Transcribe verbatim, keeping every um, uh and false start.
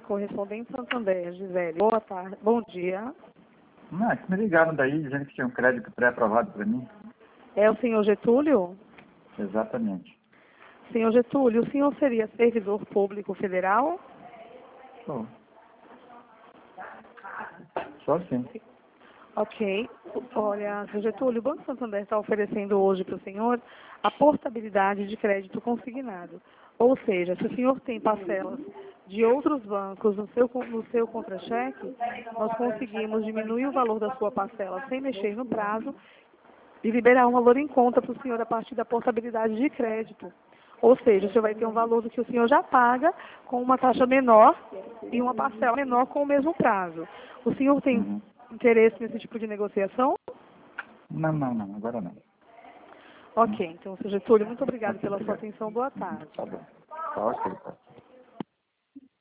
correspondente Santander, Gisele. Boa tarde, bom dia. Não, é que me ligaram daí dizendo que tinha um crédito pré-aprovado para mim. É o senhor Getúlio? Exatamente. Senhor Getúlio, o senhor seria servidor público federal? Sou. Só sim. Ok. Olha, senhor Getúlio, o Banco Santander está oferecendo hoje para o senhor a portabilidade de crédito consignado. Ou seja, se o senhor tem parcelas de outros bancos no seu, no seu contra-cheque, nós conseguimos diminuir o valor da sua parcela sem mexer no prazo e liberar um valor em conta para o senhor a partir da portabilidade de crédito. Ou seja, o senhor vai ter um valor do que o senhor já paga com uma taxa menor e uma parcela menor com o mesmo prazo. O senhor tem Uhum. interesse nesse tipo de negociação? Não, não, não, agora não. Ok, então, senhor Getúlio, muito obrigado Ok, pela sua obrigado. atenção. Boa Uhum, tarde. tá bom. Tá ok, tá.